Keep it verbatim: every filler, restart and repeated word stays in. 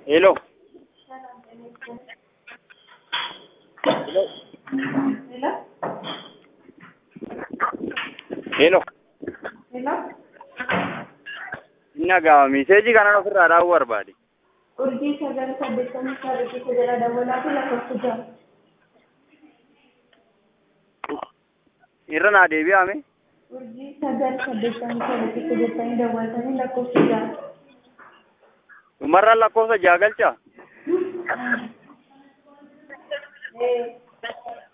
Hello. Hello. Hello? Hello. Hello? Nagaa meseejii kana ofirraa dhaabuu barbaade. Urjii sagal saddeettamii saddeetii jedha dabalaa fi lakkoofsa ja'a. Irra naa deebi'ame. Urjii sagal saddeettamii saddeetii jettanii dabaltanii lakkoofsa ja'a. Dhumarraan lakkoofsa ja'a galchaa? Eh.